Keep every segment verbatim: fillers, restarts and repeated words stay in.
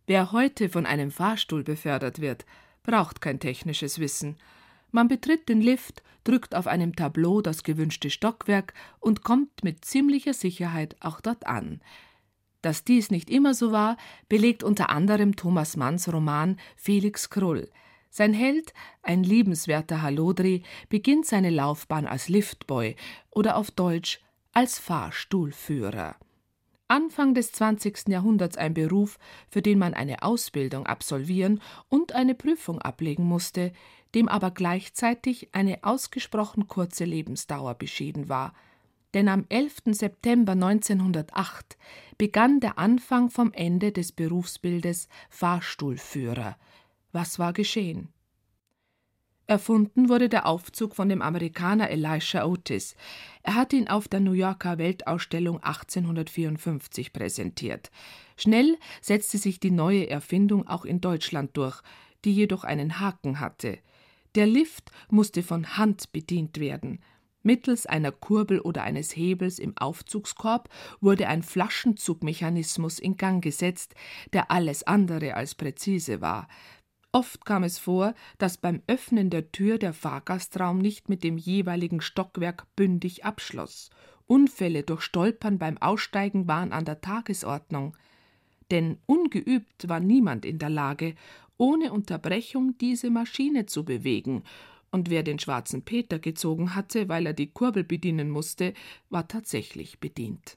Wer heute von einem Fahrstuhl befördert wird, braucht kein technisches Wissen. Man betritt den Lift, drückt auf einem Tableau das gewünschte Stockwerk und kommt mit ziemlicher Sicherheit auch dort an. Dass dies nicht immer so war, belegt unter anderem Thomas Manns Roman Felix Krull. Sein Held, ein liebenswerter Hallodri, beginnt seine Laufbahn als Liftboy oder auf Deutsch als Fahrstuhlführer. Anfang des zwanzigsten Jahrhunderts ein Beruf, für den man eine Ausbildung absolvieren und eine Prüfung ablegen musste, dem aber gleichzeitig eine ausgesprochen kurze Lebensdauer beschieden war. Denn am elften September neunzehnhundertacht begann der Anfang vom Ende des Berufsbildes Fahrstuhlführer. Was war geschehen? Erfunden wurde der Aufzug von dem Amerikaner Elisha Otis. Er hat ihn auf der New Yorker Weltausstellung achtzehnhundertvierundfünfzig präsentiert. Schnell setzte sich die neue Erfindung auch in Deutschland durch, die jedoch einen Haken hatte. Der Lift musste von Hand bedient werden. Mittels einer Kurbel oder eines Hebels im Aufzugskorb wurde ein Flaschenzugmechanismus in Gang gesetzt, der alles andere als präzise war. Oft kam es vor, dass beim Öffnen der Tür der Fahrgastraum nicht mit dem jeweiligen Stockwerk bündig abschloss. Unfälle durch Stolpern beim Aussteigen waren an der Tagesordnung. Denn ungeübt war niemand in der Lage, ohne Unterbrechung diese Maschine zu bewegen, und wer den schwarzen Peter gezogen hatte, weil er die Kurbel bedienen musste, war tatsächlich bedient.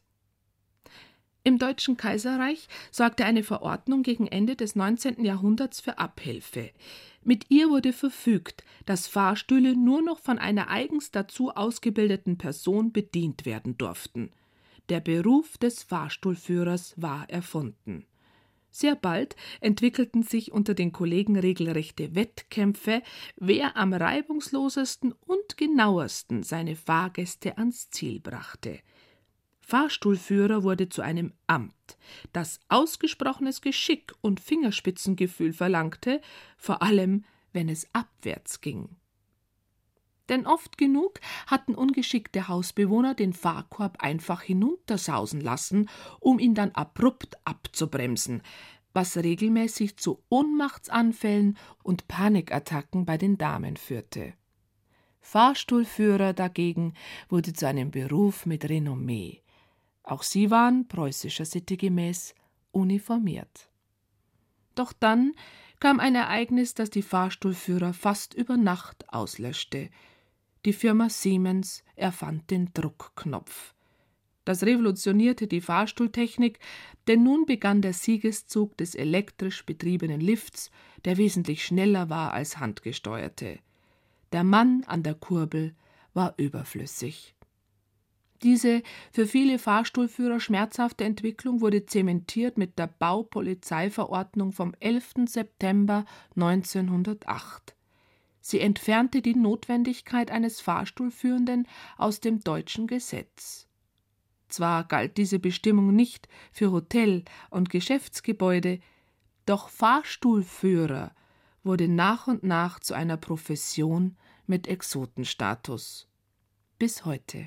Im Deutschen Kaiserreich sorgte eine Verordnung gegen Ende des neunzehnten Jahrhunderts für Abhilfe. Mit ihr wurde verfügt, dass Fahrstühle nur noch von einer eigens dazu ausgebildeten Person bedient werden durften. Der Beruf des Fahrstuhlführers war erfunden. Sehr bald entwickelten sich unter den Kollegen regelrechte Wettkämpfe, wer am reibungslosesten und genauesten seine Fahrgäste ans Ziel brachte. Fahrstuhlführer wurde zu einem Amt, das ausgesprochenes Geschick und Fingerspitzengefühl verlangte, vor allem, wenn es abwärts ging. Denn oft genug hatten ungeschickte Hausbewohner den Fahrkorb einfach hinuntersausen lassen, um ihn dann abrupt abzubremsen, was regelmäßig zu Ohnmachtsanfällen und Panikattacken bei den Damen führte. Fahrstuhlführer dagegen wurde zu einem Beruf mit Renommee. Auch sie waren, preußischer Sitte gemäß, uniformiert. Doch dann kam ein Ereignis, das die Fahrstuhlführer fast über Nacht auslöschte. Die Firma Siemens erfand den Druckknopf. Das revolutionierte die Fahrstuhltechnik, denn nun begann der Siegeszug des elektrisch betriebenen Lifts, der wesentlich schneller war als handgesteuerte. Der Mann an der Kurbel war überflüssig. Diese für viele Fahrstuhlführer schmerzhafte Entwicklung wurde zementiert mit der Baupolizeiverordnung vom elften September neunzehnhundertacht. Sie entfernte die Notwendigkeit eines Fahrstuhlführenden aus dem deutschen Gesetz. Zwar galt diese Bestimmung nicht für Hotel- und Geschäftsgebäude, doch Fahrstuhlführer wurde nach und nach zu einer Profession mit Exotenstatus. Bis heute.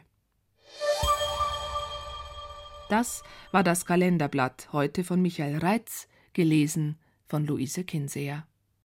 Das war das Kalenderblatt, heute von Michael Reitz, gelesen von Luise Kinseher.